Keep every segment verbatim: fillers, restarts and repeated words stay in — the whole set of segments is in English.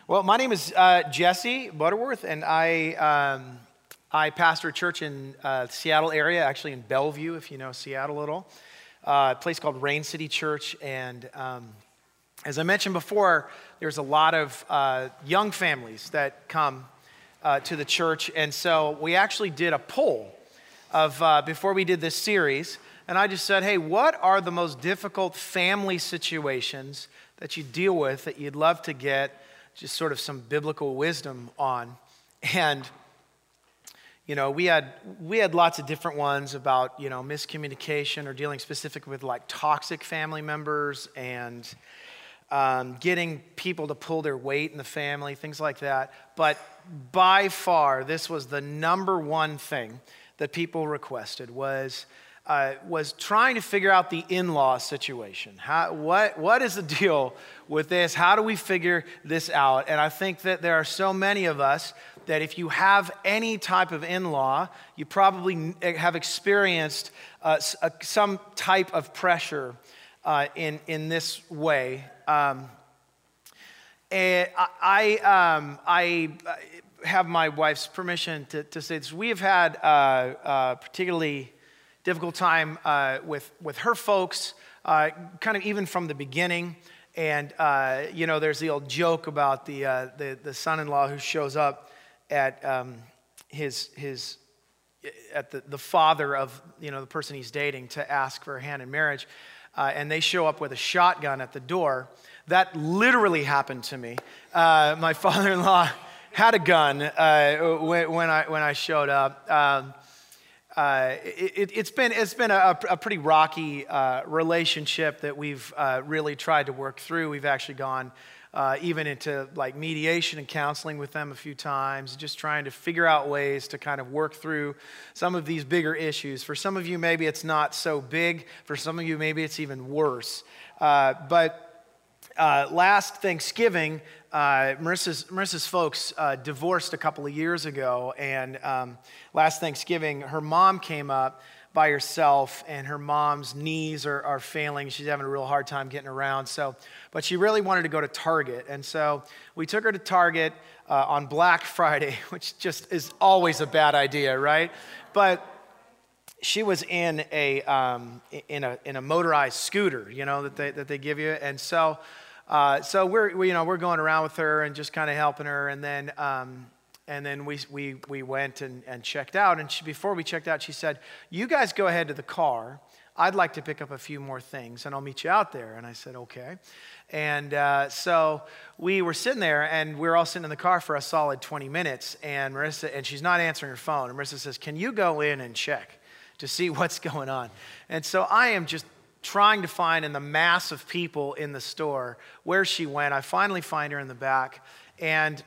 Well, my name is uh, Jesse Butterworth, and I um, I pastor a church in uh, the Seattle area, actually in Bellevue, if you know Seattle at all. Uh, a place called Rain City Church, and um, as I mentioned before, there's a lot of uh, young families that come uh, to the church, and so we actually did a poll of uh, before we did this series, and I just said, hey, what are the most difficult family situations that you deal with that you'd love to get just sort of some biblical wisdom on? And you know, we had we had lots of different ones about, you know, miscommunication or dealing specifically with like toxic family members and um, getting people to pull their weight in the family, things like that. But by far, this was the number one thing that people requested was uh, was trying to figure out the in-law situation. How, what what is the deal with this? How do we figure this out? And I think that there are so many of us that if you have any type of in-law, you probably have experienced uh, some type of pressure uh, in in this way. Um, and I I, um, I have my wife's permission to, to say this. We have had uh, a particularly difficult time uh, with with her folks, uh, kind of even from the beginning. And uh, you know, there's the old joke about the uh, the, the son-in-law who shows up at um, his his at the, the father of, you know, the person he's dating to ask for a hand in marriage, uh, and they show up with a shotgun at the door. That literally happened to me. Uh, my father-in-law had a gun uh, when, when I when I showed up. Um, uh, it, it's been it's been a, a pretty rocky uh, relationship that we've uh, really tried to work through. We've actually gone Uh, even into like mediation and counseling with them a few times, just trying to figure out ways to kind of work through some of these bigger issues. For some of you, maybe it's not so big. For some of you, maybe it's even worse. Uh, but uh, last Thanksgiving, uh, Marissa's, Marissa's folks uh, divorced a couple of years ago, and um, last Thanksgiving, her mom came up by herself, and her mom's knees are, are failing. She's having a real hard time getting around. So, but she really wanted to go to Target, and so we took her to Target uh, on Black Friday, which just is always a bad idea, right? But she was in a um, in a in a motorized scooter, you know, that they that they give you, and so uh, so we're we, you know we're going around with her and just kind of helping her, and then. Um, And then we we we went and, and checked out. And she, before we checked out, she said, you guys go ahead to the car. I'd like to pick up a few more things, and I'll meet you out there. And I said, okay. And uh, so we were sitting there, and we were all sitting in the car for a solid twenty minutes. And Marissa, and she's not answering her phone. And Marissa says, can you go in and check to see what's going on? And so I am just trying to find in the mass of people in the store where she went. I finally find her in the back, and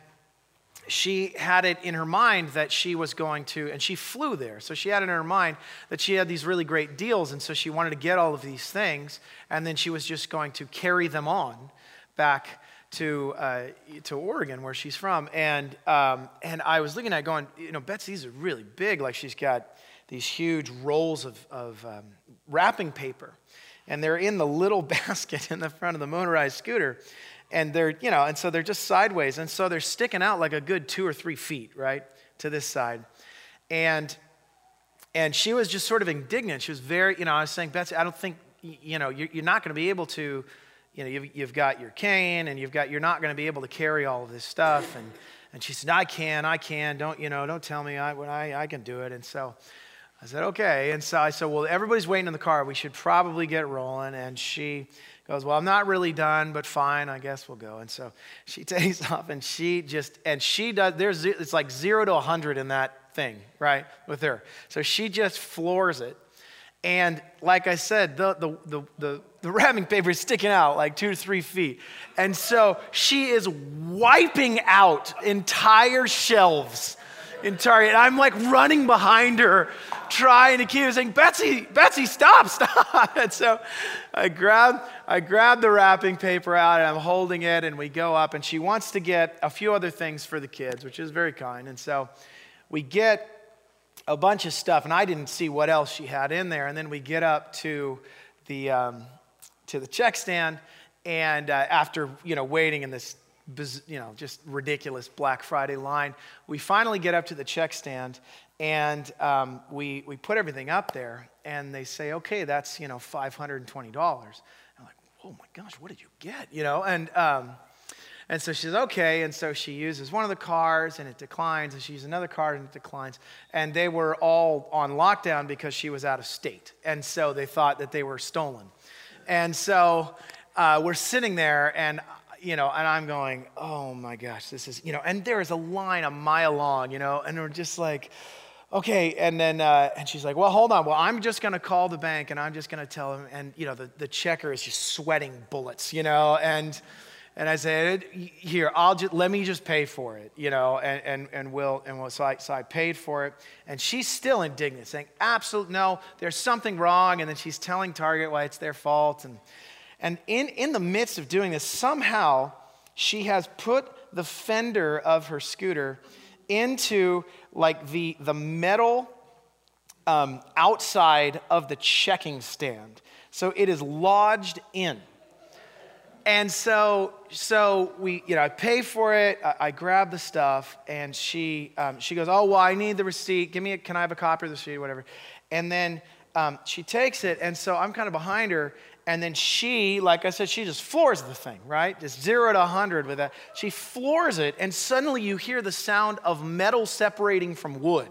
she had it in her mind that she was going to, and she flew there, so she had it in her mind that she had these really great deals, and so she wanted to get all of these things, and then she was just going to carry them on back to uh, to Oregon, where she's from. And um, and I was looking at it going, you know, Betsy, these are really big. Like, she's got these huge rolls of, of um, wrapping paper, and they're in the little basket in the front of the motorized scooter. And they're, you know, and so they're just sideways. And so they're sticking out like a good two or three feet, right, to this side. And and she was just sort of indignant. She was very, you know, I was saying, Betsy, I don't think, you know, you're not going to be able to, you know, you've, you've got your cane, and you've got, you're not going to be able to carry all of this stuff. And and she said, I can, I can, don't, you know, don't tell me, I, when I, I can do it. And so I said, okay. And so I said, well, everybody's waiting in the car. We should probably get rolling. And she goes, well, I'm not really done, but fine, I guess we'll go. And so she takes off, and she just, and she does, there's, it's like zero to a hundred in that thing, right, with her. So she just floors it. And like I said, the the the the, the wrapping paper is sticking out like two to three feet. And so she is wiping out entire shelves in Target. And I'm like running behind her, trying to keep her, saying, Betsy, Betsy, stop, stop. And so I grab, I grab the wrapping paper out, and I'm holding it, and we go up, and she wants to get a few other things for the kids, which is very kind. And so we get a bunch of stuff, and I didn't see what else she had in there. And then we get up to the um, to the check stand, and uh, after, you know, waiting in this you know, just ridiculous Black Friday line. We finally get up to the check stand, and um, we we put everything up there, and they say, okay, that's, you know, five hundred twenty dollars. I'm like, oh my gosh, what did you get? You know, and um, and so she says, okay, and so she uses one of the cards, and it declines, and she uses another card, and it declines, and they were all on lockdown because she was out of state, and so they thought that they were stolen. And so uh, we're sitting there, and you know, and I'm going, oh my gosh, this is, you know, and there is a line a mile long, you know, and we're just like, okay, and then, uh, and she's like, well, hold on, well, I'm just going to call the bank, and I'm just going to tell them, and, you know, the, the checker is just sweating bullets, you know, and and I said, here, I'll just, let me just pay for it, you know, and and, and we'll, and we'll, so I, so I paid for it, and she's still indignant, saying, absolutely, no, there's something wrong, and then she's telling Target why it's their fault, and And in, in the midst of doing this, somehow she has put the fender of her scooter into like the, the metal um, outside of the checking stand. So it is lodged in. And so, so we, you know, I pay for it. I, I grab the stuff, and she, um, she goes, "Oh, well, I need the receipt. Give me a, can I have a copy of the receipt, whatever?" And then um, she takes it, and so I'm kind of behind her. And then she, like I said, she just floors the thing, right? Just zero to a hundred with that. She floors it, and suddenly you hear the sound of metal separating from wood.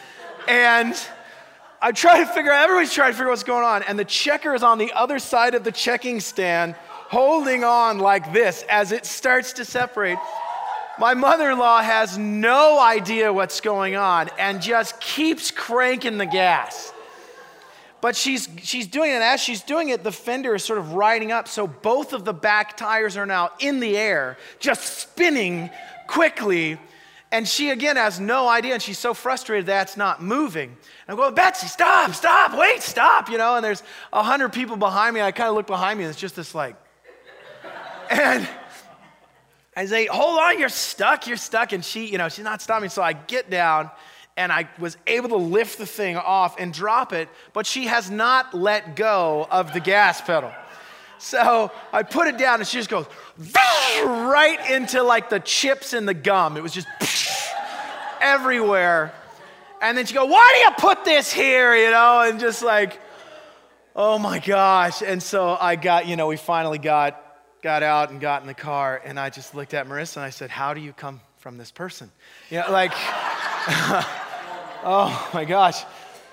And I try to figure out, everybody's trying to figure out what's going on. And the checker is on the other side of the checking stand, holding on like this as it starts to separate. My mother-in-law has no idea what's going on and just keeps cranking the gas. But she's she's doing it, and as she's doing it, the fender is sort of riding up, so both of the back tires are now in the air, just spinning quickly. And she, again, has no idea, and she's so frustrated that it's not moving. And I'm going, Betsy, stop, stop, wait, stop, you know, and there's a hundred people behind me. I kind of look behind me, and it's just this like, and I say, hold on, you're stuck, you're stuck. And she, you know, she's not stopping, so I get down, and I was able to lift the thing off and drop it, but she has not let go of the gas pedal. So I put it down, and she just goes right into like the chips in the gum. It was just everywhere. And then she goes, "Why do you put this here?" You know, and just like, oh my gosh. And so I got, you know, we finally got got out and got in the car, and I just looked at Marissa and I said, "How do you come from this person?" You know, like, oh my gosh.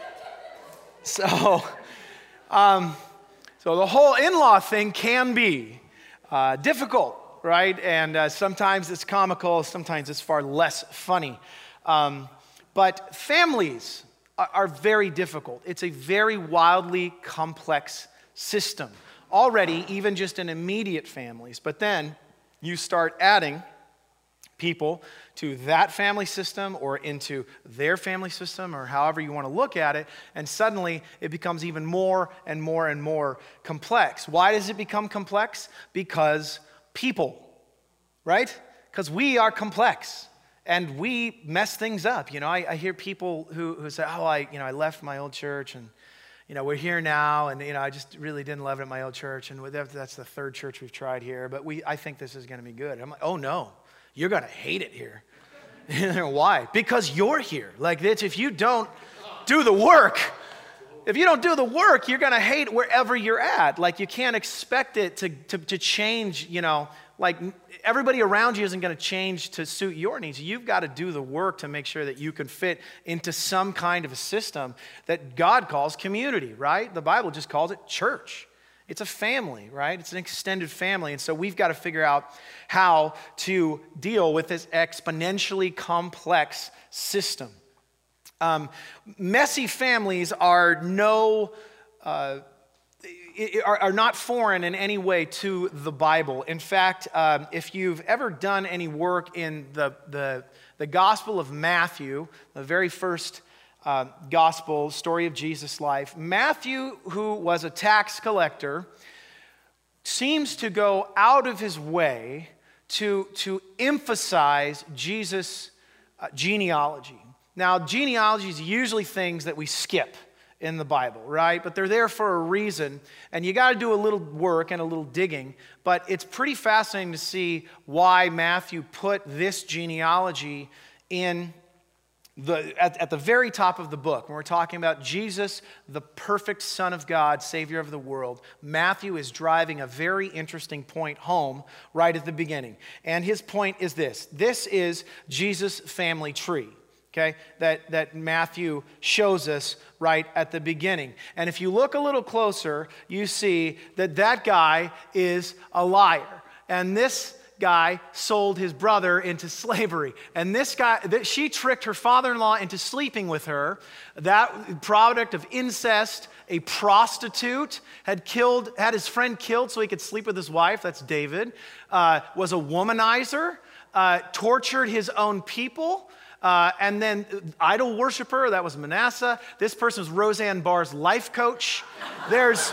So, um, so the whole in-law thing can be uh, difficult, right? And uh, sometimes it's comical, sometimes it's far less funny. Um, but families are, are very difficult. It's a very wildly complex system. Already, even just in immediate families. But then you start adding people to that family system or into their family system or however you want to look at it, and suddenly it becomes even more and more and more complex. Why does it become complex? Because people, right? Because we are complex and we mess things up. You know, I, I hear people who, who say, oh, I, you know, I left my old church and you know, we're here now, and, you know, I just really didn't love it at my old church, and that's the third church we've tried here, but we, I think this is going to be good. I'm like, oh, no, you're going to hate it here. Why? Because you're here. Like, it's, if you don't do the work, if you don't do the work, you're going to hate wherever you're at. Like, you can't expect it to, to, to change, you know, like, everybody around you isn't going to change to suit your needs. You've got to do the work to make sure that you can fit into some kind of a system that God calls community, right? The Bible just calls it church. It's a family, right? It's an extended family. And so we've got to figure out how to deal with this exponentially complex system. Um, messy families are no... Uh, Are, are not foreign in any way to the Bible. In fact, um, if you've ever done any work in the, the, the Gospel of Matthew, the very first uh, gospel story of Jesus' life, Matthew, who was a tax collector, seems to go out of his way to, to emphasize Jesus' uh, genealogy. Now, genealogy is usually things that we skip in the Bible, right? But they're there for a reason, and you got to do a little work and a little digging, but it's pretty fascinating to see why Matthew put this genealogy in the at, at the very top of the book. When we're talking about Jesus, the perfect Son of God, Savior of the world, Matthew is driving a very interesting point home right at the beginning. And his point is this. This is Jesus' family tree. Okay, that, that Matthew shows us right at the beginning. And if you look a little closer, you see that that guy is a liar. And this guy sold his brother into slavery. And this guy, that she tricked her father-in-law into sleeping with her. That product of incest, a prostitute, had killed, had his friend killed so he could sleep with his wife. That's David. Uh, was a womanizer, uh, tortured his own people. Uh, and then idol worshiper, that was Manasseh. This person was Roseanne Barr's life coach. There's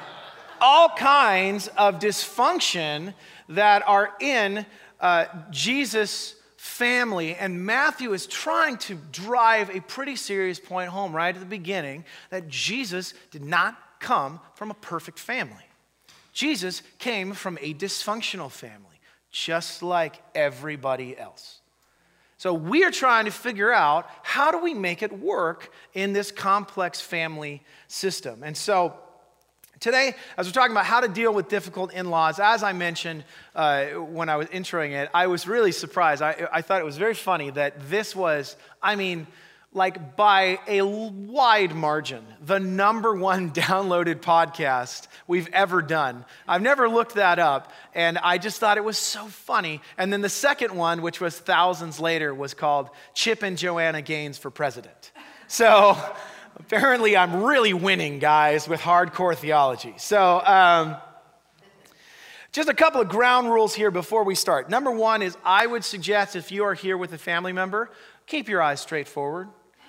all kinds of dysfunction that are in uh, Jesus' family. And Matthew is trying to drive a pretty serious point home right at the beginning that Jesus did not come from a perfect family. Jesus came from a dysfunctional family, just like everybody else. So we are trying to figure out, how do we make it work in this complex family system? And so today, as we're talking about how to deal with difficult in-laws, as I mentioned uh, when I was introing it, I was really surprised. I, I thought it was very funny that this was, I mean, like by a wide margin, the number one downloaded podcast we've ever done. I've never looked that up, and I just thought it was so funny. And then the second one, which was thousands later, was called Chip and Joanna Gaines for President. So apparently I'm really winning, guys, with hardcore theology. So um, just a couple of ground rules here before we start. Number one is, I would suggest if you are here with a family member, keep your eyes straight forward.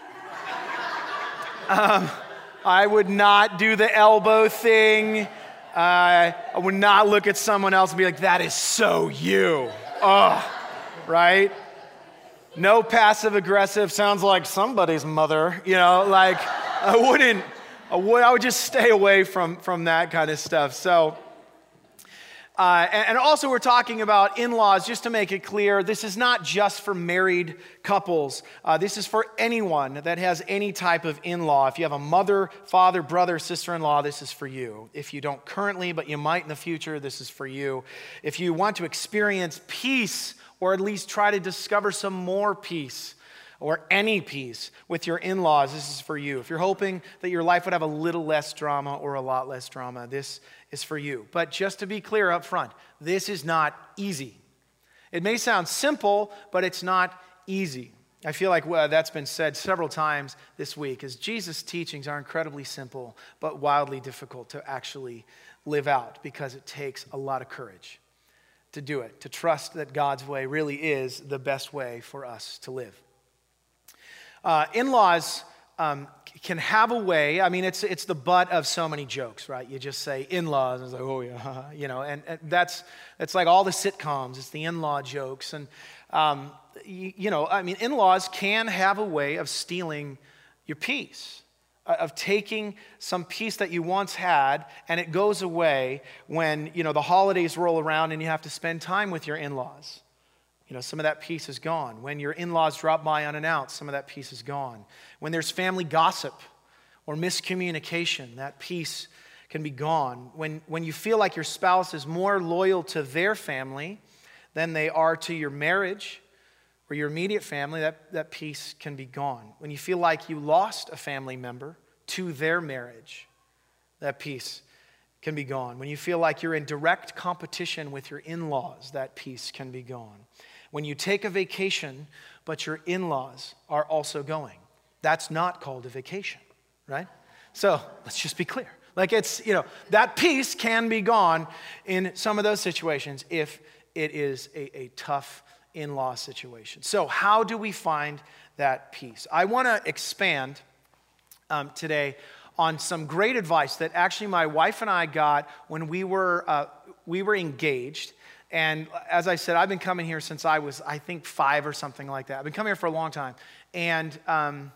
Um, I would not do the elbow thing. Uh, I would not look at someone else and be like, that is so you. Oh, right? No passive aggressive, sounds like somebody's mother. You know, like I wouldn't, I would, I would just stay away from, from that kind of stuff. So, Uh, and, and also we're talking about in-laws, just to make it clear, this is not just for married couples. Uh, this is for anyone that has any type of in-law. If you have a mother, father, brother, sister-in-law, this is for you. If you don't currently, but you might in the future, this is for you. If you want to experience peace, or at least try to discover some more peace, or any peace with your in-laws, this is for you. If you're hoping that your life would have a little less drama or a lot less drama, this is for you. But just to be clear up front, this is not easy. It may sound simple, but it's not easy. I feel like well, that's been said several times this week, as Jesus' teachings are incredibly simple, but wildly difficult to actually live out, because it takes a lot of courage to do it, to trust that God's way really is the best way for us to live. Uh, in-laws um, can have a way, I mean, it's it's the butt of so many jokes, right? You just say in-laws, and it's like, oh yeah, you know, and, and that's, it's like all the sitcoms, it's the in-law jokes. And, um, you, you know, I mean, in-laws can have a way of stealing your peace, of taking some peace that you once had, and it goes away when, you know, the holidays roll around and you have to spend time with your in-laws. You know, some of that peace is gone. When your in-laws drop by unannounced, some of that peace is gone. When there's family gossip or miscommunication, that peace can be gone. When, when you feel like your spouse is more loyal to their family than they are to your marriage or your immediate family, that, that peace can be gone. When you feel like you lost a family member to their marriage, that peace can be gone. When you feel like you're in direct competition with your in-laws, that peace can be gone. When you take a vacation, but your in-laws are also going, that's not called a vacation, right? So let's just be clear. Like it's, you know, that peace can be gone in some of those situations if it is a, a tough in-law situation. So how do we find that peace? I want to expand um, today on some great advice that actually my wife and I got when we were uh, we were engaged. And as I said, I've been coming here since I was, I think, five or something like that. I've been coming here for a long time. And um,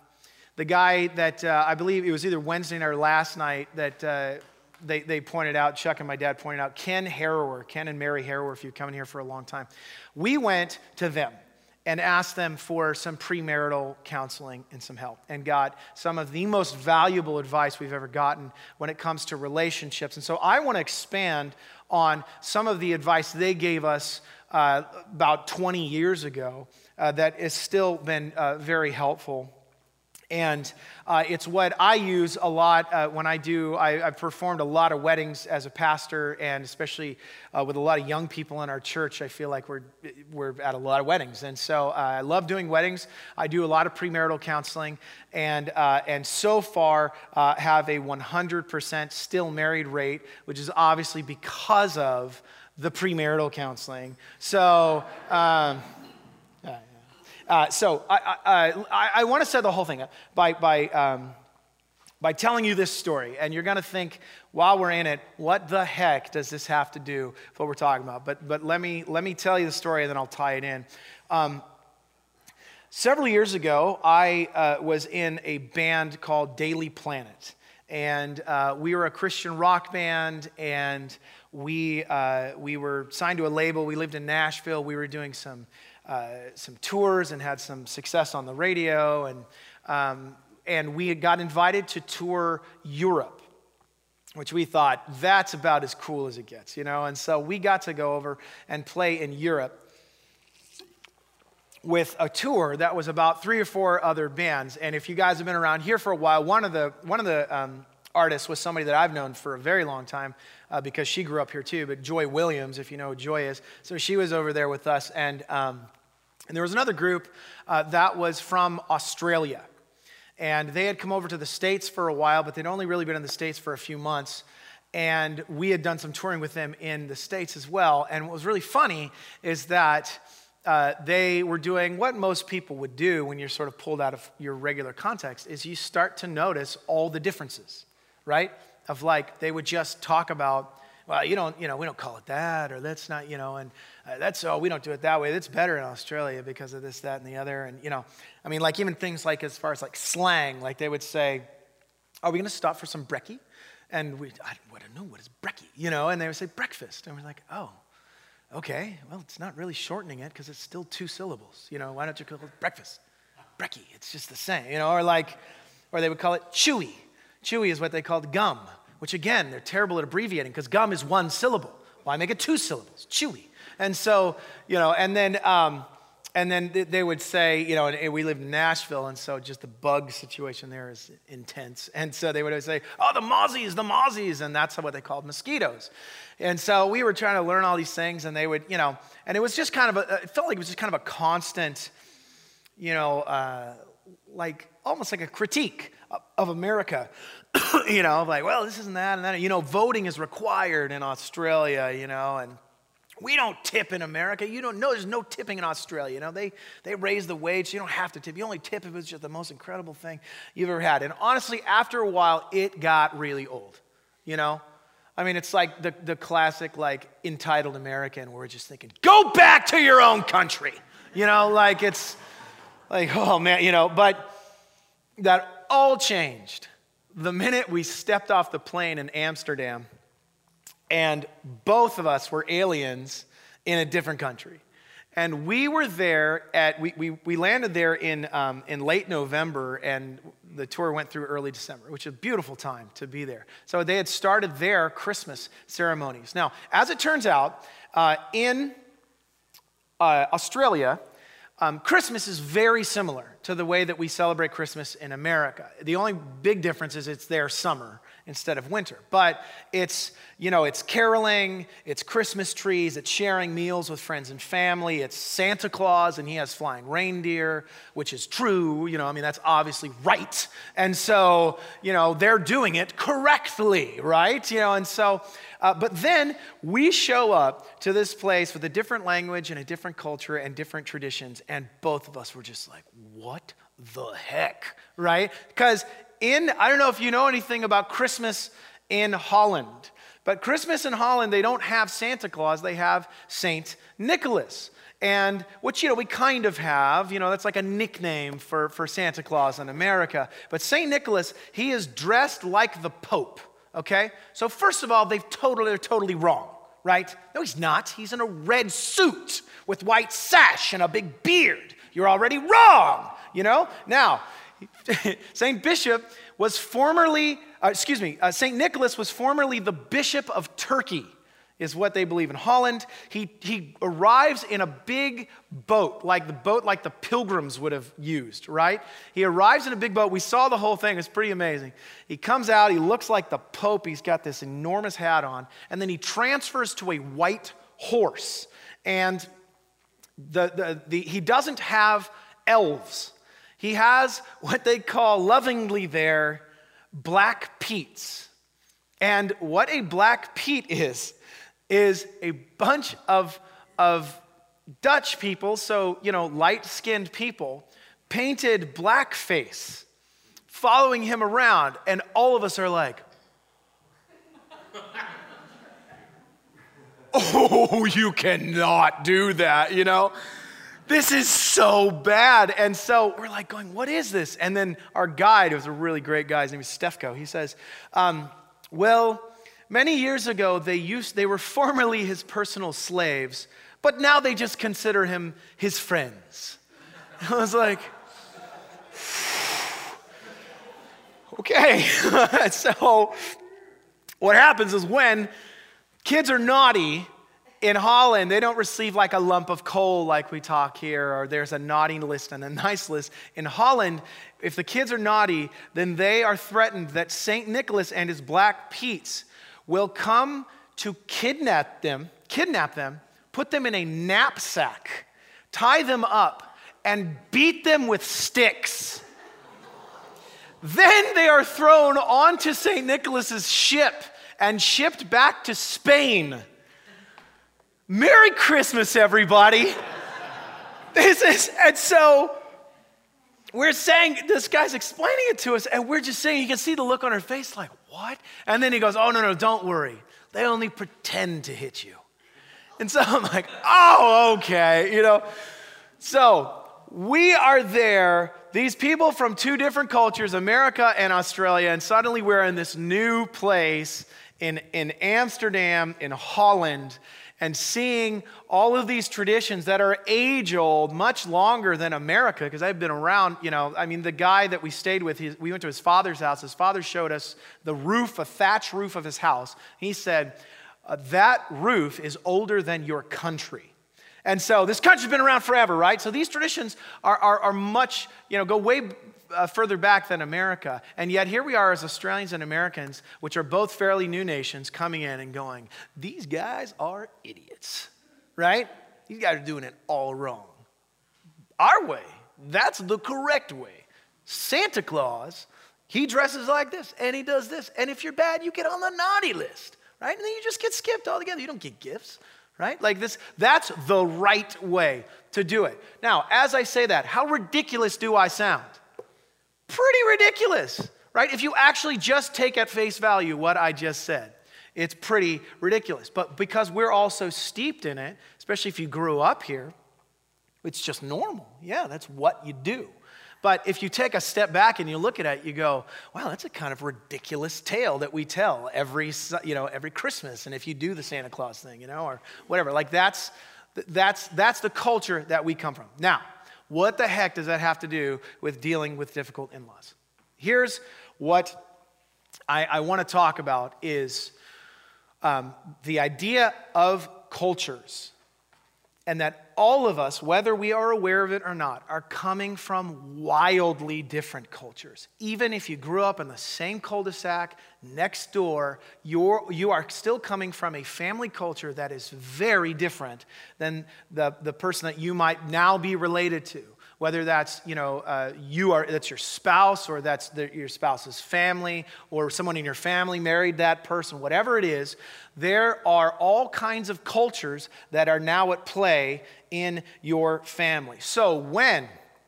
The guy that uh, I believe it was either Wednesday night or last night that uh, they, they pointed out, Chuck and my dad pointed out, Ken Harrower, Ken and Mary Harrower, if you've come in here for a long time. We went to them and asked them for some premarital counseling and some help, and got some of the most valuable advice we've ever gotten when it comes to relationships. And so I want to expand on some of the advice they gave us uh, about twenty years ago uh, that has still been uh, very helpful. And uh, it's what I use a lot uh, when I do, I, I've performed a lot of weddings as a pastor, and especially uh, with a lot of young people in our church, I feel like we're we're at a lot of weddings. And so uh, I love doing weddings. I do a lot of premarital counseling, and uh, and so far uh, have a one hundred percent still married rate, which is obviously because of the premarital counseling. So... Um, Uh, so I, I, I, I want to set the whole thing up by, by, um, by telling you this story. And you're going to think, while we're in it, what the heck does this have to do with what we're talking about? But, but let me, let me tell you the story, and then I'll tie it in. Um, several years ago, I uh, was in a band called Daily Planet. And uh, we were a Christian rock band, and we, uh, we were signed to a label. We lived in Nashville. We were doing some... Uh, some tours and had some success on the radio, and um, and we got invited to tour Europe, which we thought, that's about as cool as it gets, you know. And so we got to go over and play in Europe with a tour that was about three or four other bands. And if you guys have been around here for a while, one of the one of the um, artists was somebody that I've known for a very long time uh, because she grew up here too. But Joy Williams, if you know who Joy is, so she was over there with us, and. Um, And there was another group uh, that was from Australia. And they had come over to the States for a while, but they'd only really been in the States for a few months. And we had done some touring with them in the States as well. And what was really funny is that uh, they were doing what most people would do when you're sort of pulled out of your regular context, is you start to notice all the differences, right? Of like, they would just talk about, well, you don't, you know, we don't call it that, or that's not, you know, and uh, that's, oh, we don't do it that way. It's better in Australia because of this, that, and the other. And, you know, I mean, like even things like as far as like slang, like they would say, are we going to stop for some brekkie? And we, I don't know, what is brekkie? You know, and they would say breakfast. And we're like, oh, okay, well, it's not really shortening it because it's still two syllables. You know, why don't you call it breakfast? Brekkie, it's just the same, you know, or like, or they would call it chewy. Chewy is what they called gum, which again, they're terrible at abbreviating because gum is one syllable. Why make it two syllables? Chewy. And so, you know, and then um, and then they would say, you know, and we live in Nashville, and so just the bug situation there is intense. And so they would always say, oh, the mozzies, the mozzies, and that's what they called mosquitoes. And so we were trying to learn all these things, and they would, you know, and it was just kind of a, it felt like it was just kind of a constant, you know, uh, like almost like a critique of, of America. You know, like, well, this isn't that and that. You know, voting is required in Australia, you know, and we don't tip in America. You don't know, there's no tipping in Australia. You know, they, they raise the wage, so you don't have to tip. You only tip if it's just the most incredible thing you've ever had. And honestly, after a while, it got really old, you know? I mean, it's like the, the classic, like, entitled American where we're just thinking, go back to your own country. You know, like it's like, oh, man, you know, but that all changed the minute we stepped off the plane in Amsterdam, and both of us were aliens in a different country. And we were there at, we we, we landed there in um, in late November, and the tour went through early December, which is a beautiful time to be there. So they had started their Christmas ceremonies. Now, as it turns out, uh, in uh, Australia, Um, Christmas is very similar to the way that we celebrate Christmas in America. The only big difference is it's their summer instead of winter. But it's, you know, it's caroling, it's Christmas trees, it's sharing meals with friends and family, it's Santa Claus and he has flying reindeer, which is true, you know, I mean, that's obviously right. And so, you know, they're doing it correctly, right? You know, and so, uh, but then we show up to this place with a different language and a different culture and different traditions, and both of us were just like, what the heck, right? Because in, I don't know if you know anything about Christmas in Holland, but Christmas in Holland, they don't have Santa Claus, they have Saint Nicholas. And which, you know, we kind of have, you know, that's like a nickname for, for Santa Claus in America. But Saint Nicholas, he is dressed like the Pope, okay? So first of all, they've totally, they're totally wrong, right? No, he's not. He's in a red suit with white sash and a big beard. You're already wrong, you know? Now, Saint Bishop was formerly, uh, excuse me, uh, Saint Nicholas was formerly the Bishop of Turkey, is what they believe in Holland. He, he arrives in a big boat, like the boat like the pilgrims would have used, right? He arrives in a big boat. We saw the whole thing. It's pretty amazing. He comes out. He looks like the Pope. He's got this enormous hat on. And then he transfers to a white horse. And the, the, the, he doesn't have elves. He has what they call lovingly there, Black Petes. And what a Black Pete is, is a bunch of, of Dutch people, so, you know, light-skinned people, painted blackface, following him around, and all of us are like, oh, you cannot do that, you know? This is so bad. And so we're like going, what is this? And then our guide, who was a really great guy, his name is Stefko, he says, um, well, many years ago, they used they were formerly his personal slaves, but now they just consider him his friends. I was like, okay. So what happens is when kids are naughty in Holland, they don't receive like a lump of coal like we talk here, or there's a naughty list and a nice list. In Holland, if the kids are naughty, then they are threatened that Saint Nicholas and his Black Petes will come to kidnap them, kidnap them, put them in a knapsack, tie them up, and beat them with sticks. Then they are thrown onto Saint Nicholas's ship and shipped back to Spain. Merry Christmas, everybody. This is, and so we're saying, this guy's explaining it to us, and we're just saying, you can see the look on her face, like, what? And then he goes, oh, no, no, don't worry. They only pretend to hit you. And so I'm like, oh, okay, you know. So we are there, these people from two different cultures, America and Australia, and suddenly we're in this new place in, in Amsterdam, in Holland, and seeing all of these traditions that are age-old, much longer than America, because I've been around, you know, I mean, the guy that we stayed with, he, we went to his father's house. His father showed us the roof, a thatch roof of his house. He said, uh, that roof is older than your country. And so this country's been around forever, right? So these traditions are, are, are much, you know, go way uh, further back than America. And yet here we are as Australians and Americans, which are both fairly new nations, coming in and going, these guys are idiots, right? These guys are doing it all wrong. Our way, that's the correct way. Santa Claus, he dresses like this, and he does this. And if you're bad, you get on the naughty list, right? And then you just get skipped altogether. You don't get gifts. Right? Like this, that's the right way to do it. Now, as I say that, how ridiculous do I sound? Pretty ridiculous, right? If you actually just take at face value what I just said, it's pretty ridiculous. But because we're all so steeped in it, especially if you grew up here, it's just normal. Yeah, that's what you do. But if you take a step back and you look at it, you go, wow, that's a kind of ridiculous tale that we tell every, you know, every Christmas. And if you do the Santa Claus thing, you know, or whatever, like that's, that's, that's the culture that we come from. Now, what the heck does that have to do with dealing with difficult in-laws? Here's what I, I want to talk about is um, the idea of cultures. And that all of us, whether we are aware of it or not, are coming from wildly different cultures. Even if you grew up in the same cul-de-sac next door, you're, you are still coming from a family culture that is very different than the, the person that you might now be related to. Whether that's, you know, uh, you are, that's your spouse, or that's the, your spouse's family, or someone in your family married that person, whatever it is, there are all kinds of cultures that are now at play in your family. So when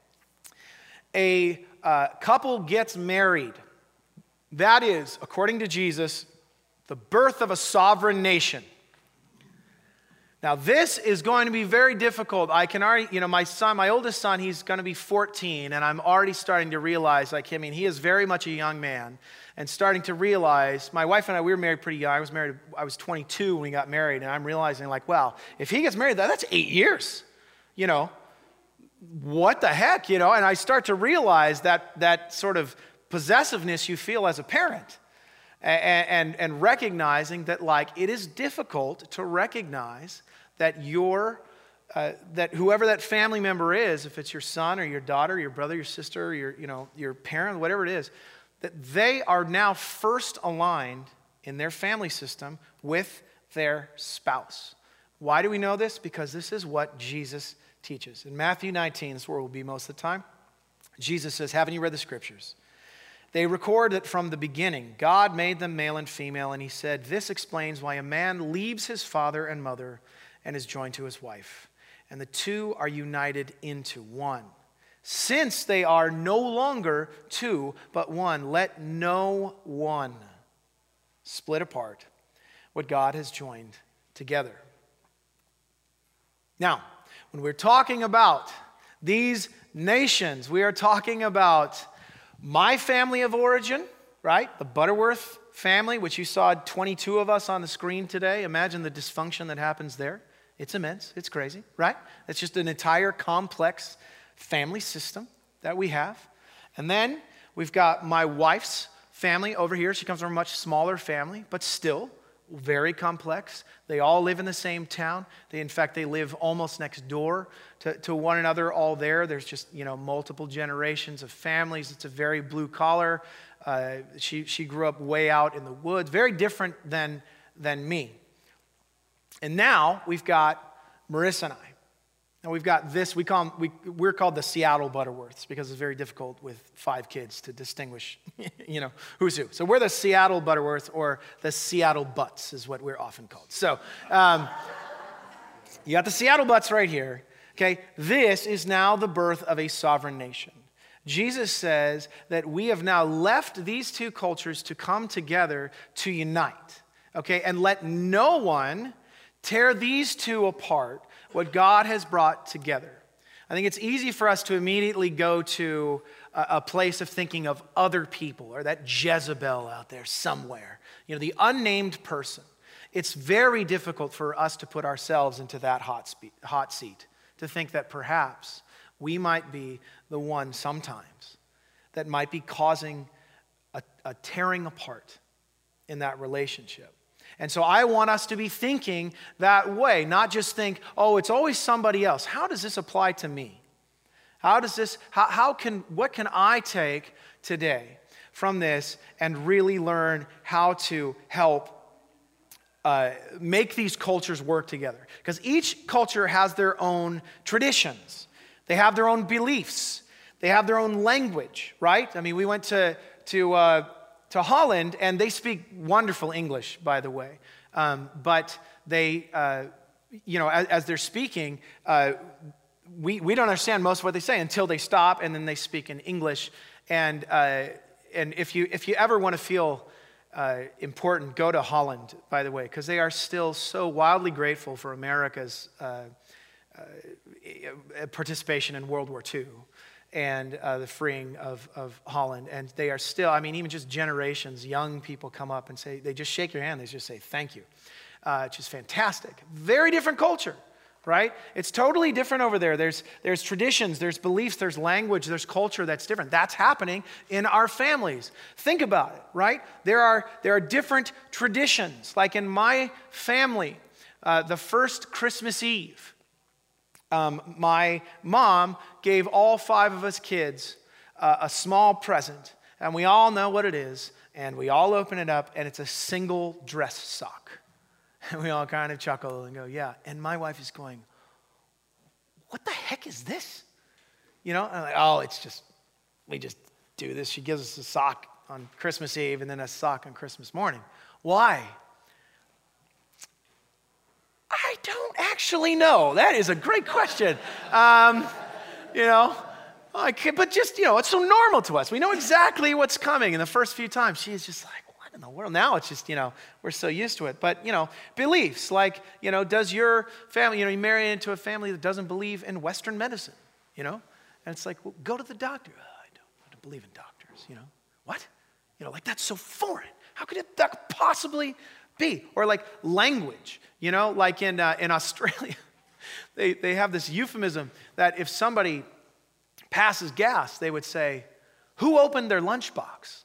a uh, couple gets married, that is, according to Jesus, the birth of a sovereign nation. Now, this is going to be very difficult. I can already, you know, my son, my oldest son, he's going to be fourteen, and I'm already starting to realize, like, I mean, he is very much a young man, and starting to realize, my wife and I, we were married pretty young. I was married, I was twenty-two when we got married, and I'm realizing, like, well, if he gets married, that's eight years, you know, what the heck, you know, and I start to realize that that sort of possessiveness you feel as a parent. And, and, and recognizing that, like, it is difficult to recognize that your, uh, that whoever that family member is, if it's your son or your daughter, your brother, your sister, your, you know, your parent, whatever it is, that they are now first aligned in their family system with their spouse. Why do we know this? Because this is what Jesus teaches. In Matthew nineteen, this is where we'll be most of the time, Jesus says, haven't you read the scriptures? They record that from the beginning, God made them male and female, and he said, this explains why a man leaves his father and mother and is joined to his wife, and the two are united into one. Since they are no longer two, but one, let no one split apart what God has joined together. Now, when we're talking about these nations, we are talking about my family of origin, right? The Butterworth family, which you saw twenty-two of us on the screen today. Imagine the dysfunction that happens there. It's immense. It's crazy, right? It's just an entire complex family system that we have. And then we've got my wife's family over here. She comes from a much smaller family, but still very complex. They all live in the same town. They, in fact, they live almost next door to, to one another all there. There's just, you know, multiple generations of families. It's a very blue collar. Uh, she, she grew up way out in the woods, very different than, than me. And now we've got Marissa and I. And we've got this, we call them, we, we're called the Seattle Butterworths because it's very difficult with five kids to distinguish, you know, who's who. So we're the Seattle Butterworths, or the Seattle Butts is what we're often called. So um, you got the Seattle Butts right here. Okay, this is now the birth of a sovereign nation. Jesus says that we have now left these two cultures to come together to unite. Okay, and let no one tear these two apart, what God has brought together. I think it's easy for us to immediately go to a, a place of thinking of other people, or that Jezebel out there somewhere, you know, the unnamed person. It's very difficult for us to put ourselves into that hot, spe- hot seat, to think that perhaps we might be the one sometimes that might be causing a, a tearing apart in that relationship. And so I want us to be thinking that way, not just think, oh, it's always somebody else. How does this apply to me? How does this, how, how can, what can I take today from this and really learn how to help uh, make these cultures work together? Because each culture has their own traditions. They have their own beliefs. They have their own language, right? I mean, we went to, to, uh, to Holland, and they speak wonderful English, by the way. Um, but they, uh, you know, as, as they're speaking, uh, we, we don't understand most of what they say until they stop, and then they speak in English. And uh, and if you if you ever want to feel uh, important, go to Holland, by the way, because they are still so wildly grateful for America's uh, uh, participation in World War Two. And uh, the freeing of, of Holland. And they are still, I mean, even just generations, young people come up and say, they just shake your hand, they just say, thank you. Uh, it's just fantastic. Very different culture, right? It's totally different over there. There's, there's traditions, there's beliefs, there's language, there's culture that's different. That's happening in our families. Think about it, right? There are, there are different traditions. Like in my family, uh, the first Christmas Eve, Um, my mom gave all five of us kids uh, a small present, and we all know what it is, and we all open it up, and it's a single dress sock. And we all kind of chuckle and go, yeah. And my wife is going, what the heck is this? You know, and I'm like, oh, it's just, we just do this. She gives us a sock on Christmas Eve and then a sock on Christmas morning. Why? I don't actually know. That is a great question. Um, you know, I can, but just, you know, it's so normal to us. We know exactly what's coming. And the first few times, she is just like, what in the world? Now it's just, you know, we're so used to it. But, you know, beliefs like, you know, does your family, you know, you marry into a family that doesn't believe in Western medicine, you know? And it's like, well, go to the doctor. Oh, I don't, I don't believe in doctors, you know? What? You know, like that's so foreign. How could it, that could possibly be? Or like language, you know, like in uh, in Australia, they, they have this euphemism that if somebody passes gas, they would say, who opened their lunchbox?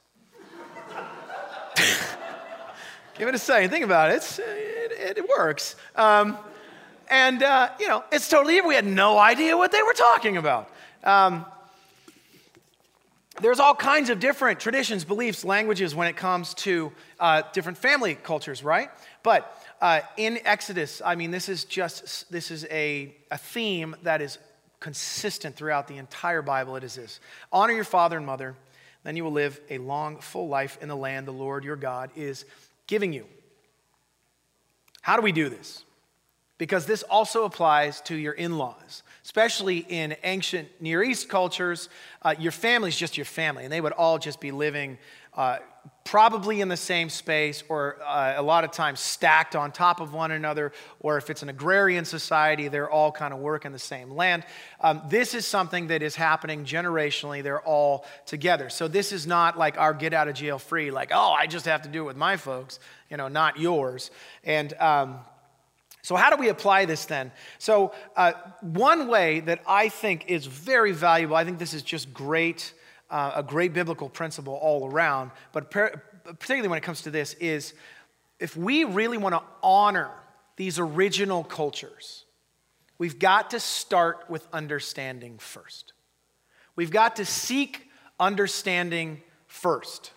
Give it a second. Think about it. It's, it, it works. Um, and, uh, you know, it's totally, we had no idea what they were talking about. Um, there's all kinds of different traditions, beliefs, languages when it comes to uh, different family cultures, right? But uh, in Exodus, I mean, this is just, this is a, a theme that is consistent throughout the entire Bible. It is this: honor your father and mother, then you will live a long, full life in the land the Lord your God is giving you. How do we do this? Because this also applies to your in-laws, especially in ancient Near East cultures. Uh, your family's just your family, and they would all just be living uh, probably in the same space, or uh, a lot of times stacked on top of one another, or if it's an agrarian society, they're all kind of working the same land. Um, this is something that is happening generationally. They're all together. So this is not like our get out of jail free, like, oh, I just have to do it with my folks, you know, not yours. And um, so how do we apply this then? So uh, one way that I think is very valuable, I think this is just great, uh, a great biblical principle all around, but per- particularly when it comes to this, is if we really want to honor these original cultures, we've got to start with understanding first. We've got to seek understanding first.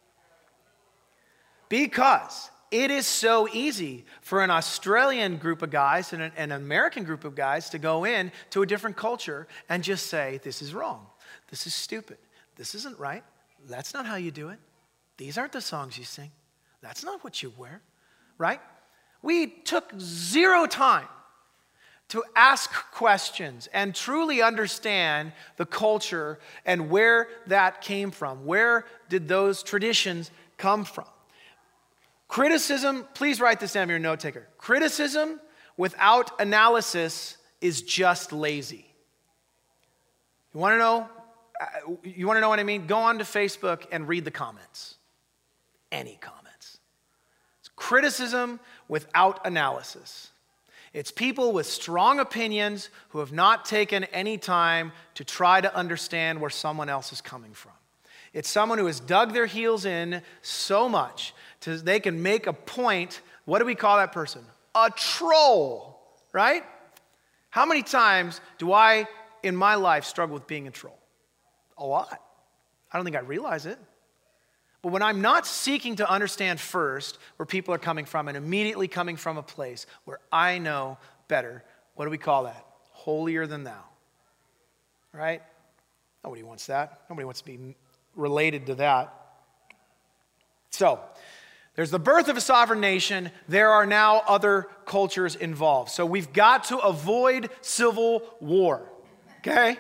Because it is so easy for an Australian group of guys and an, an American group of guys to go in to a different culture and just say, this is wrong. This is stupid. This isn't right. That's not how you do it. These aren't the songs you sing. That's not what you wear, right? We took zero time to ask questions and truly understand the culture and where that came from. Where did those traditions come from? Criticism, please write this down if you're a note taker. Criticism without analysis is just lazy. You want to know? You want to know what I mean? Go on to Facebook and read the comments. Any comments. It's criticism without analysis. It's people with strong opinions who have not taken any time to try to understand where someone else is coming from. It's someone who has dug their heels in so much to they can make a point. What do we call that person? A troll, right? How many times do I, in my life, struggle with being a troll? A lot. I don't think I realize it. But when I'm not seeking to understand first where people are coming from and immediately coming from a place where I know better, what do we call that? Holier than thou. Right? Nobody wants that. Nobody wants to be related to that. So, there's the birth of a sovereign nation. There are now other cultures involved. So we've got to avoid civil war. Okay?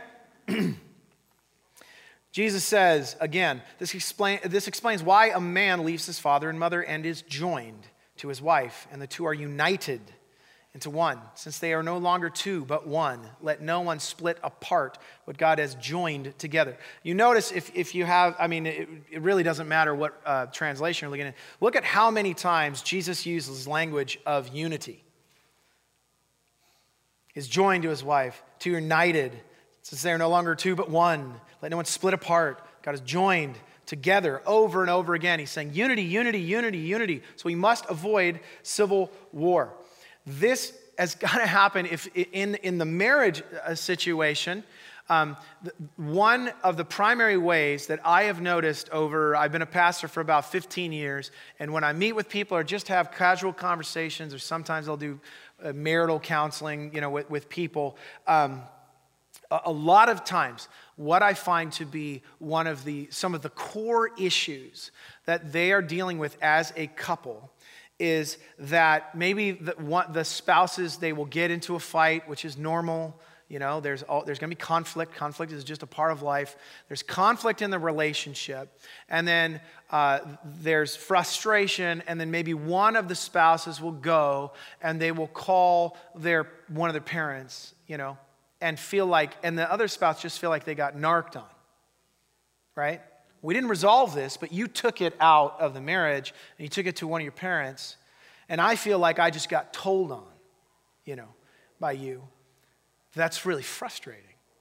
Jesus says, again, this, explain, this explains why a man leaves his father and mother and is joined to his wife, and the two are united into one. Since they are no longer two, but one, let no one split apart what God has joined together. You notice if, if you have, I mean, it, it really doesn't matter what uh, translation you're looking at. Look at how many times Jesus uses language of unity. He's joined to his wife, two united. Since they are no longer two, but one, let no one split apart. God is joined together over and over again. He's saying unity, unity, unity, unity. So we must avoid civil war. This has got to happen if in, in the marriage situation. Um, one of the primary ways that I have noticed over, I've been a pastor for about fifteen years, and when I meet with people or just have casual conversations, or sometimes I'll do uh, marital counseling, you know, with, with people, um, a, a lot of times what I find to be one of the, some of the core issues that they are dealing with as a couple is that maybe the, one, the spouses, they will get into a fight, which is normal. You know, there's all, there's going to be conflict. Conflict is just a part of life. There's conflict in the relationship. And then uh, there's frustration. And then maybe one of the spouses will go and they will call their one of their parents, you know, and feel like, and the other spouse just feel like they got narked on, right? We didn't resolve this, but you took it out of the marriage and you took it to one of your parents. And I feel like I just got told on, you know, by you. That's really frustrating.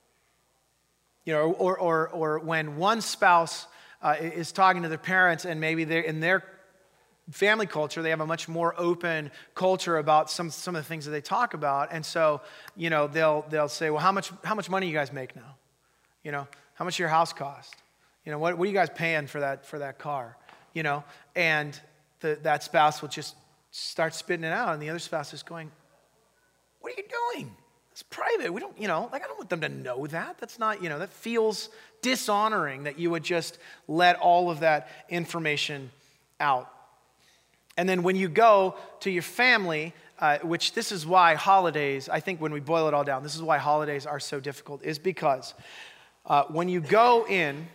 You know, or or or when one spouse uh, is talking to their parents and maybe they're in their family culture, they have a much more open culture about some some of the things that they talk about. And so, you know, they'll they'll say, well, how much how much money you guys make now? You know, how much your house cost? You know, what what are you guys paying for that for that car? You know, and the, that spouse will just start spitting it out, and the other spouse is going, what are you doing? It's private. We don't, you know, like I don't want them to know that. That's not, you know, that feels dishonoring that you would just let all of that information out. And then when you go to your family, uh, which this is why holidays, I think when we boil it all down, this is why holidays are so difficult, is because uh, when you go in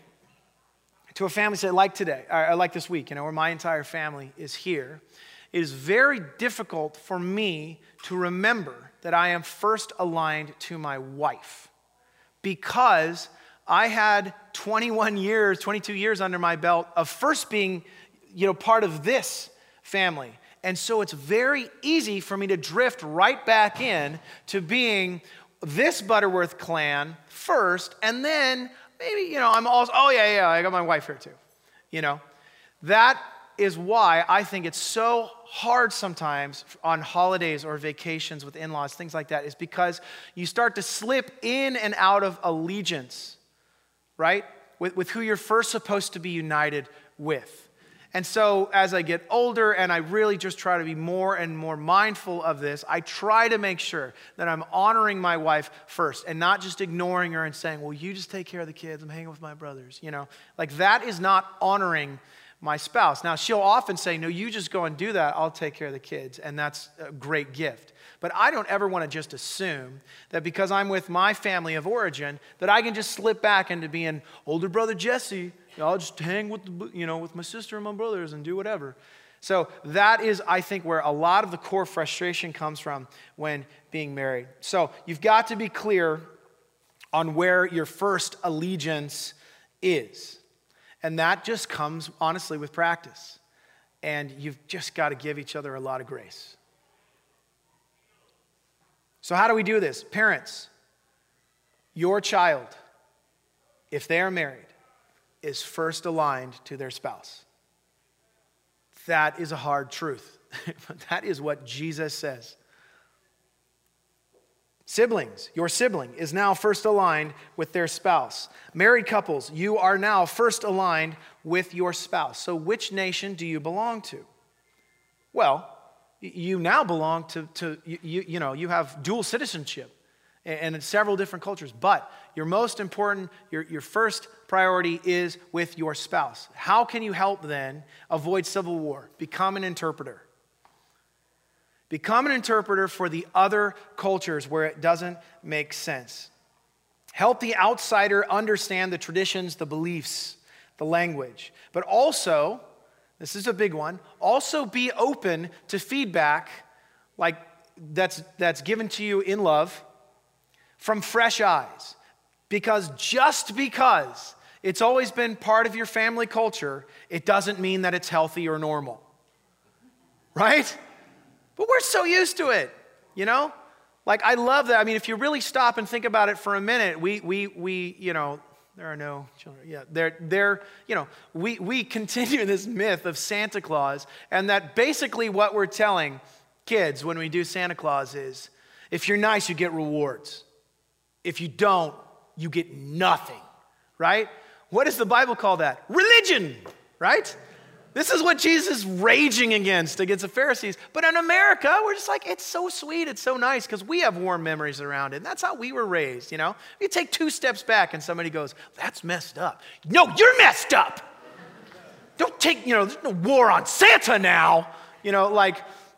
to a family, say like today, or like this week, you know, where my entire family is here, it is very difficult for me to remember that I am first aligned to my wife because I had twenty-one years, twenty-two years under my belt of first being, you know, part of this family. And so it's very easy for me to drift right back in to being this Butterworth clan first, and then maybe, you know, I'm also, oh yeah, yeah, I got my wife here too. You know, that is why I think it's so hard sometimes on holidays or vacations with in-laws, things like that, is because you start to slip in and out of allegiance, right? With, with who you're first supposed to be united with. And so as I get older and I really just try to be more and more mindful of this, I try to make sure that I'm honoring my wife first and not just ignoring her and saying, well, you just take care of the kids, I'm hanging with my brothers, you know? Like that is not honoring my spouse. Now, she'll often say, no, you just go and do that. I'll take care of the kids. And that's a great gift. But I don't ever want to just assume that because I'm with my family of origin, that I can just slip back into being older brother Jesse. You know, I'll just hang with, the, you know, with my sister and my brothers and do whatever. So that is, I think, where a lot of the core frustration comes from when being married. So you've got to be clear on where your first allegiance is. And that just comes, honestly, with practice. And you've just got to give each other a lot of grace. So how do we do this? Parents, your child, if they are married, is first aligned to their spouse. That is a hard truth. But that is what Jesus says. Siblings, your sibling is now first aligned with their spouse. Married couples, you are now first aligned with your spouse. So which nation do you belong to? Well, you now belong to, to you, you know, you have dual citizenship and in several different cultures. But your most important, your, your first priority is with your spouse. How can you help then avoid civil war? Become an interpreter. Become an interpreter for the other cultures where it doesn't make sense. Help the outsider understand the traditions, the beliefs, the language. But also, this is a big one, also be open to feedback like that's, that's given to you in love from fresh eyes. Because just because it's always been part of your family culture, it doesn't mean that it's healthy or normal. Right? But we're so used to it, you know? Like, I love that. I mean, if you really stop and think about it for a minute, we, we, we, you know, there are no children. Yeah, they're, they're, you know, we, we continue this myth of Santa Claus, and that basically what we're telling kids when we do Santa Claus is, if you're nice, you get rewards. If you don't, you get nothing, right? What does the Bible call that? Religion, right? This is what Jesus is raging against, against the Pharisees. But in America, we're just like, it's so sweet, it's so nice, because we have warm memories around it. And that's how we were raised, you know? You take two steps back and somebody goes, that's messed up. No, you're messed up. Don't take, you know, there's no war on Santa now. You know, like,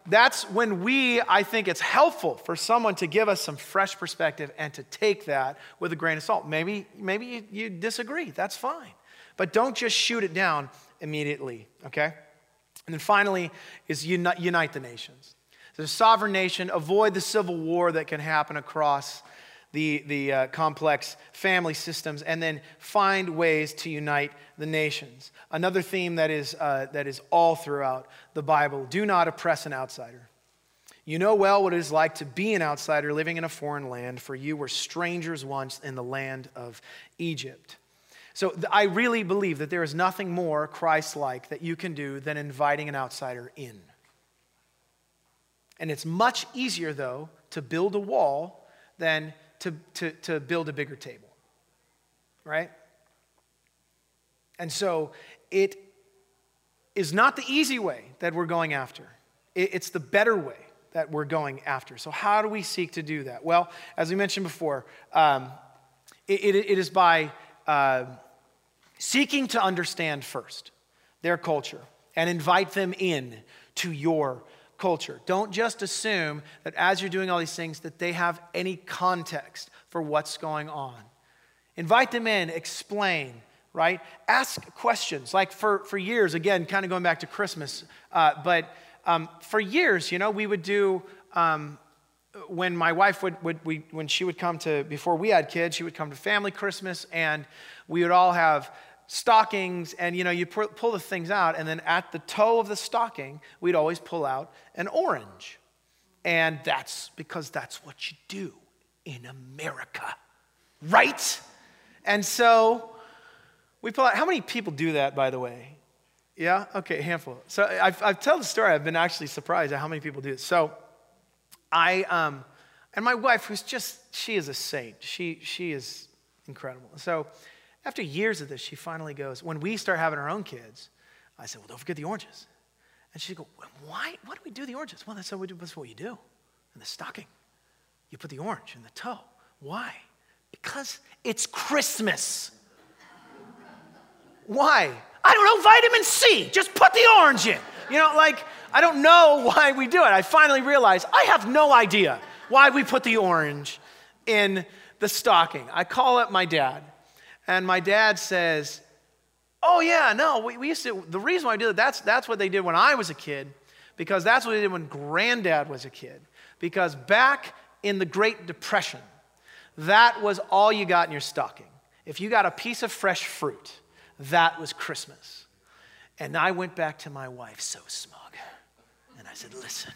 that's when we, I think it's helpful for someone to give us some fresh perspective and to take that with a grain of salt. Maybe, maybe you, you disagree. That's fine. But don't just shoot it down immediately, okay? And then finally is unite, unite the nations. The sovereign nation, avoid the civil war that can happen across the, the uh, complex family systems, and then find ways to unite the nations. Another theme that is, uh, that is all throughout the Bible: do not oppress an outsider. You know well what it is like to be an outsider living in a foreign land, for you were strangers once in the land of Egypt. So th- I really believe that there is nothing more Christ-like that you can do than inviting an outsider in. And it's much easier, though, to build a wall than to, to, to build a bigger table, right? And so it is not the easy way that we're going after. It, it's the better way that we're going after. So how do we seek to do that? Well, as we mentioned before, um, it, it, it is by uh, seeking to understand first their culture and invite them in to your culture. Don't just assume that as you're doing all these things that they have any context for what's going on. Invite them in, explain, right? Ask questions. Like for, for years, again, kind of going back to Christmas, uh, but um, for years, you know, we would do, um, when my wife would, would we, when she would come to, before we had kids, she would come to family Christmas, and we would all have stockings, and you know, you pull, pull the things out, and then at the toe of the stocking, we'd always pull out an orange. And that's because that's what you do in America, right? And so we pull out. How many people do that, by the way? Yeah? Okay, a handful. So I've, I've told the story. I've been actually surprised at how many people do it. So I, um, and my wife, who's just, she is a saint. She, she is incredible. So after years of this, she finally goes, when we start having our own kids, I said, well, don't forget the oranges. And she'd go, why? Why do we do the oranges? Well, that's what we do. That's what you do in the stocking. You put the orange in the toe. Why? Because it's Christmas. Why? I don't know, vitamin C. Just put the orange in. You know, like, I don't know why we do it. I finally realized I have no idea why we put the orange in the stocking. I call up my dad. And my dad says, oh yeah, no, we, we used to, the reason why I do that, that's, that's what they did when I was a kid, because that's what they did when Granddad was a kid. Because back in the Great Depression, that was all you got in your stocking. If you got a piece of fresh fruit, that was Christmas. And I went back to my wife so smug, and I said, listen,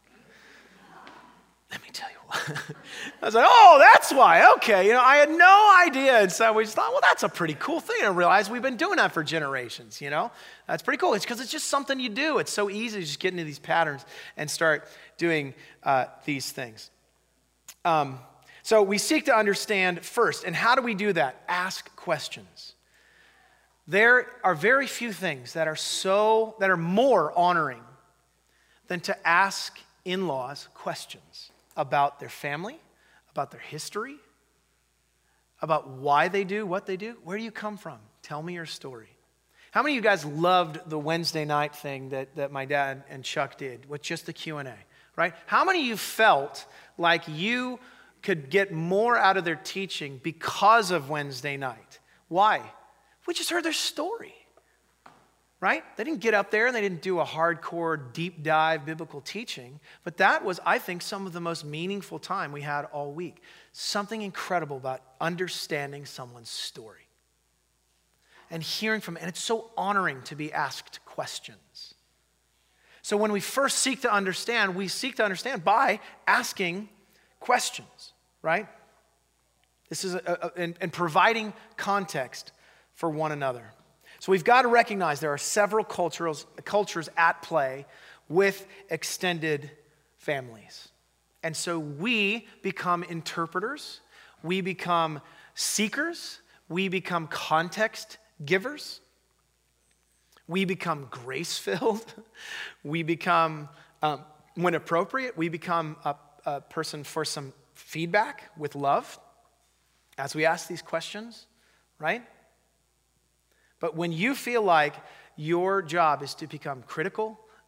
let me tell you what. I was like, oh, that's why. Okay. You know, I had no idea. And so we just thought, well, that's a pretty cool thing. And I realized we've been doing that for generations, you know. That's pretty cool. It's because it's just something you do. It's so easy to just get into these patterns and start doing uh, these things. Um, so we seek to understand first. And how do we do that? Ask questions. There are very few things that are so, that are more honoring than to ask in-laws questions about their family, about their history, about why they do what they do. Where do you come from? Tell me your story. How many of you guys loved the Wednesday night thing that, that my dad and Chuck did with just the Q and A, right? How many of you felt like you could get more out of their teaching because of Wednesday night? Why? We just heard their story. Right? They didn't get up there and they didn't do a hardcore, deep dive biblical teaching, but that was, I think, some of the most meaningful time we had all week. Something incredible about understanding someone's story and hearing from it. And it's so honoring to be asked questions. So when we first seek to understand, we seek to understand by asking questions, right? This is a, a, and, and providing context for one another. So we've got to recognize there are several cultures, cultures at play with extended families. And so we become interpreters, we become seekers, we become context givers, we become grace-filled, we become, um, when appropriate, we become a, a person for some feedback with love as we ask these questions, right? But when you feel like your job is to become critical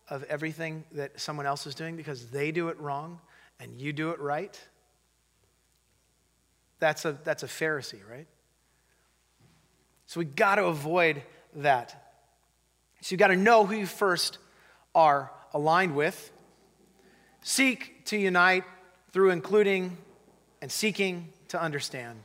of everything that someone else is doing because they do it wrong and you do it right, that's a, that's a Pharisee, right? So we got to avoid that. So you got to know who you first are aligned with. Seek to unite through including and seeking to understand.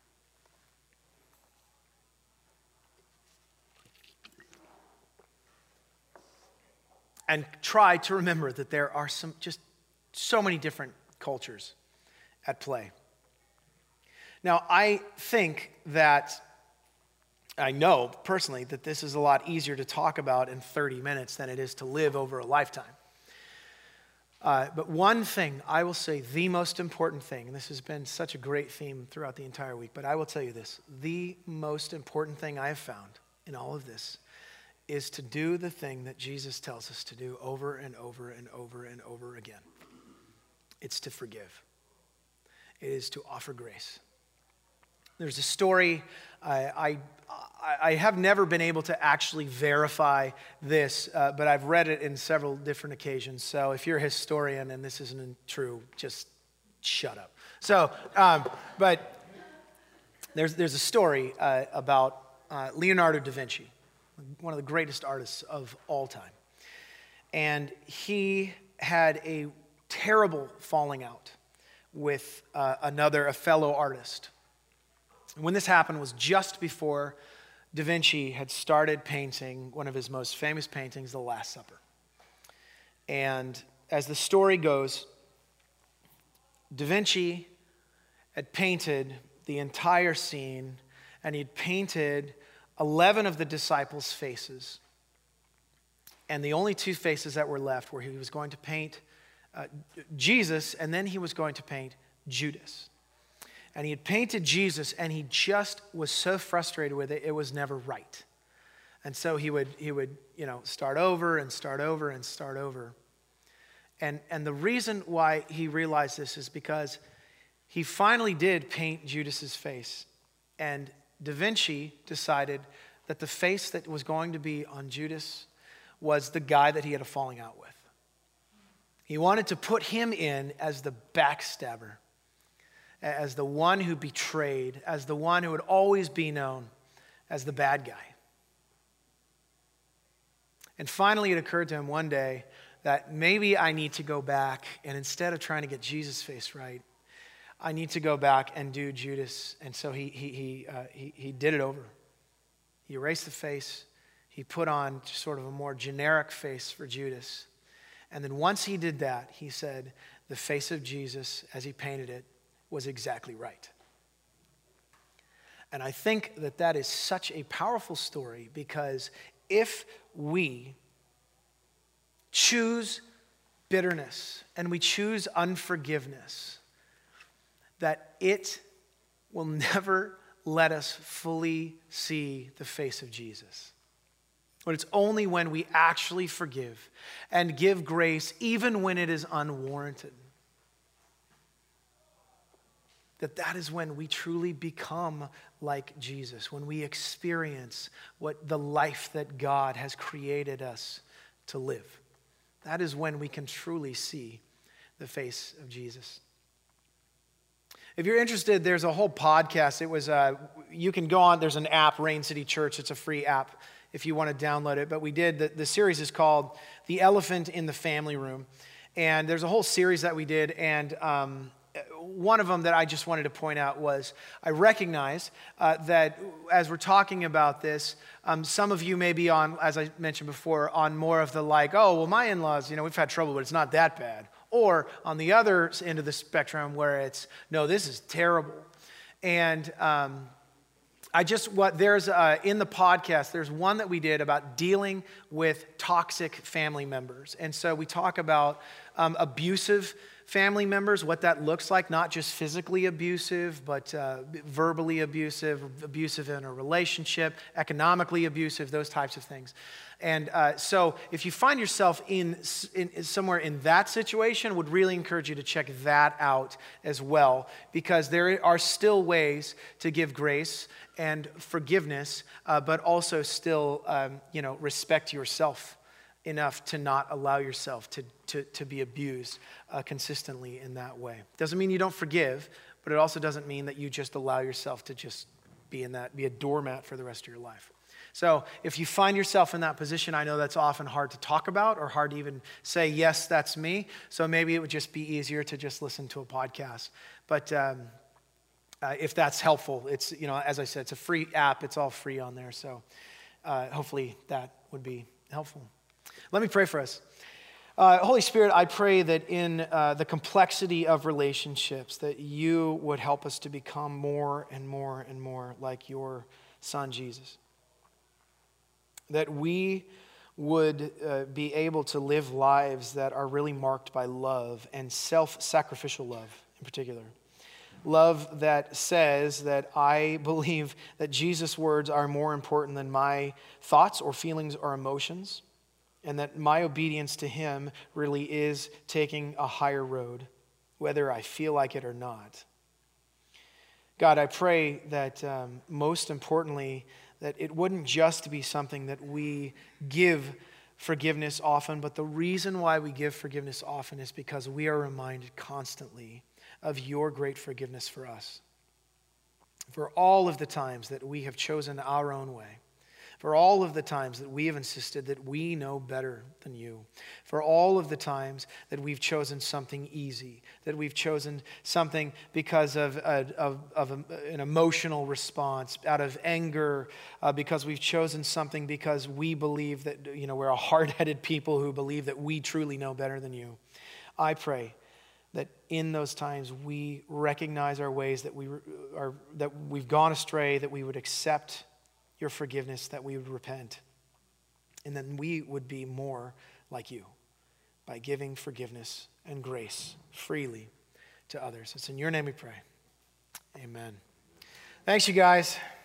And try to remember that there are some just so many different cultures at play. Now, I think that, I know personally that this is a lot easier to talk about in thirty minutes than it is to live over a lifetime. Uh, but one thing, I will say the most important thing, and this has been such a great theme throughout the entire week, but I will tell you this, the most important thing I have found in all of this is to do the thing that Jesus tells us to do over and over and over and over again. It's to forgive. It is to offer grace. There's a story, I, I, I have never been able to actually verify this, uh, but I've read it in several different occasions. So if you're a historian and this isn't true, just shut up. So, um, but there's, there's a story uh, about uh, Leonardo da Vinci, one of the greatest artists of all time. And he had a terrible falling out with uh, another, a fellow artist. And when this happened was just before Da Vinci had started painting one of his most famous paintings, The Last Supper. And as the story goes, Da Vinci had painted the entire scene, and he'd painted eleven of the disciples' faces. And the only two faces that were left were he was going to paint uh, Jesus, and then he was going to paint Judas. And he had painted Jesus, and he just was so frustrated with it, it was never right. And so he would, he would, you know, start over and start over and start over. And, and the reason why he realized this is because he finally did paint Judas's face. And Da Vinci decided that the face that was going to be on Judas was the guy that he had a falling out with. He wanted to put him in as the backstabber, as the one who betrayed, as the one who would always be known as the bad guy. And finally it occurred to him one day that maybe I need to go back, and instead of trying to get Jesus' face right, I need to go back and do Judas. And so he, he, he, uh, he, he did it over. He erased the face. He put on sort of a more generic face for Judas. And then once he did that, he said, the face of Jesus, as he painted it, was exactly right. And I think that that is such a powerful story, because if we choose bitterness and we choose unforgiveness, that it will never let us fully see the face of Jesus. But it's only when we actually forgive and give grace, even when it is unwarranted, that that is when we truly become like Jesus, when we experience what the life that God has created us to live. That is when we can truly see the face of Jesus. If you're interested, there's a whole podcast. It was uh, you can go on. There's an app, Rain City Church. It's a free app if you want to download it. But we did. The, the series is called "The Elephant in the Family Room," and there's a whole series that we did. And um, one of them that I just wanted to point out was I recognize uh, that as we're talking about this, um, some of you may be on, as I mentioned before, on more of the like, oh, well, my in-laws, you know, we've had trouble, but it's not that bad. Or on the other end of the spectrum where it's, no, this is terrible. And um, I just, what there's, uh, in the podcast, there's one that we did about dealing with toxic family members. And so we talk about um, abusive family members, what that looks like, not just physically abusive, but uh, verbally abusive, abusive in a relationship, economically abusive, those types of things. And uh, so if you find yourself in, in somewhere in that situation, would really encourage you to check that out as well, because there are still ways to give grace and forgiveness, uh, but also still, um, you know, respect yourself enough to not allow yourself to, to, to be abused uh, consistently in that way. Doesn't mean you don't forgive, but it also doesn't mean that you just allow yourself to just be in that, be a doormat for the rest of your life. So if you find yourself in that position, I know that's often hard to talk about or hard to even say, yes, that's me. So maybe it would just be easier to just listen to a podcast. But um, uh, if that's helpful, it's, you know, as I said, it's a free app. It's all free on there. So uh, hopefully that would be helpful. Let me pray for us. Uh, Holy Spirit, I pray that in uh, the complexity of relationships, that you would help us to become more and more and more like your Son, Jesus. That we would uh, be able to live lives that are really marked by love and self-sacrificial love in particular. Love that says that I believe that Jesus' words are more important than my thoughts or feelings or emotions, and that my obedience to him really is taking a higher road, whether I feel like it or not. God, I pray that um, most importantly, that it wouldn't just be something that we give forgiveness often, but the reason why we give forgiveness often is because we are reminded constantly of your great forgiveness for us. For all of the times that we have chosen our own way, for all of the times that we have insisted that we know better than you, for all of the times that we've chosen something easy, that we've chosen something because of, a, of, of a, an emotional response, out of anger, uh, because we've chosen something because we believe that, you know, we're a hard-headed people who believe that we truly know better than you. I pray that in those times we recognize our ways that we are that we've gone astray, that we would accept your forgiveness, that we would repent, and then we would be more like you by giving forgiveness and grace freely to others. It's in your name we pray. Amen. Thanks, you guys.